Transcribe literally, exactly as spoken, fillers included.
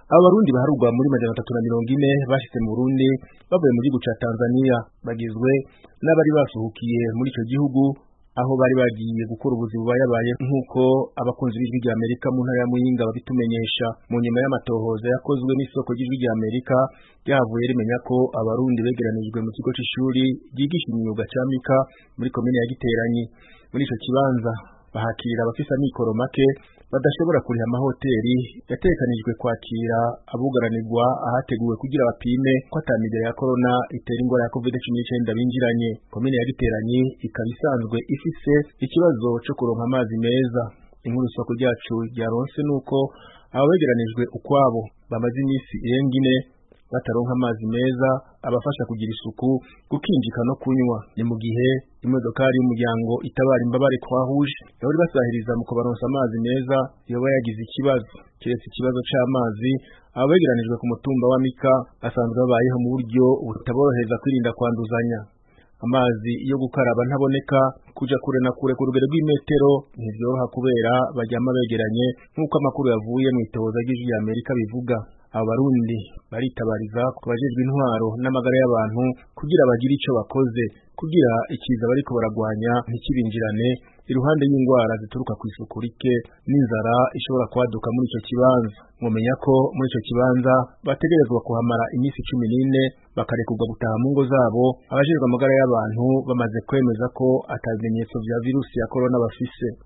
Aba barundi baharugwa muri majana atatu na mirongo ine bashitse mu Burundi bavuye mu gihugu ca Tanzania, bagizwe n'abari basuhukiye muri ico gihugu aho bari bagiye gukora ubuzi bubayabaye nk'uko abakunzi b'ijwi rya Amerika mu ntara ya Muyinga babitumenyesha. Mu nyuma y'amatohoza yakozwe n'isoko ry'ijwi rya Amerika ryavuye rimenya ko abarundi begeranijwe mu kigo c'ishuri ryigisha imyuga ca Mika muri komine ya Giteranyi. Muri ico kibanza bahakirira abafise amikoro make badashobora kuriha amahoteri yatekanijwe kwakira abugaranirwa ahateguwe kugira bapime ko atamigera ya corona itera ingwara ya covid cumi n'icenda binjiranye. Komine ya Giteranyi ikaba isanzwe ifise ikibazo co kuronka amazi meza. Inkuru soko ryacu ryaronse nuko ababegeranijwe ukwabo bamaze imisi irenga ine bataronka amazi meza abafasha kugira isuku, gukinjika no kunywa. Ni mu gihe imodokari y'umuryango itabara imbabare twahuje yari basahiriza mu kubaronsa amazi meza yoba yagize ikibazo. Kiretse ikibazo c'amazi, ababegeranijwe ku mutumba wa Mika asanzwe babayeho mu buryo butaboroheza kwirinda kwanduzanya. Amazi yo gukaraba ntaboneka, kuja kure na kure ku rugero rw'imetero ntivyoroha kubera baryama begeranye nk'uko amakuru yavuye mu itohoza ry'ijwi rya Amerika bivuga. Aba barundi baritabariza ku bajejwe intwaro n'amagara y'abantu kugira bagire ico bakoze kugira ikiza bariko baragwanya ntikibinjirane, iruhande y'ingwara zituruka kw'isuku rike n'inzara ishobora kwaduka muri ico kibanza. Mumenya ko muri ico kibanza bategerezwa kuhamara imisi cumi n'ine bakarekurwa gutaha mu ngo zabo, abajejwe amagara y'abantu bamaze kwemeza ko ata bimenyetso vya virusi ya corona bafise.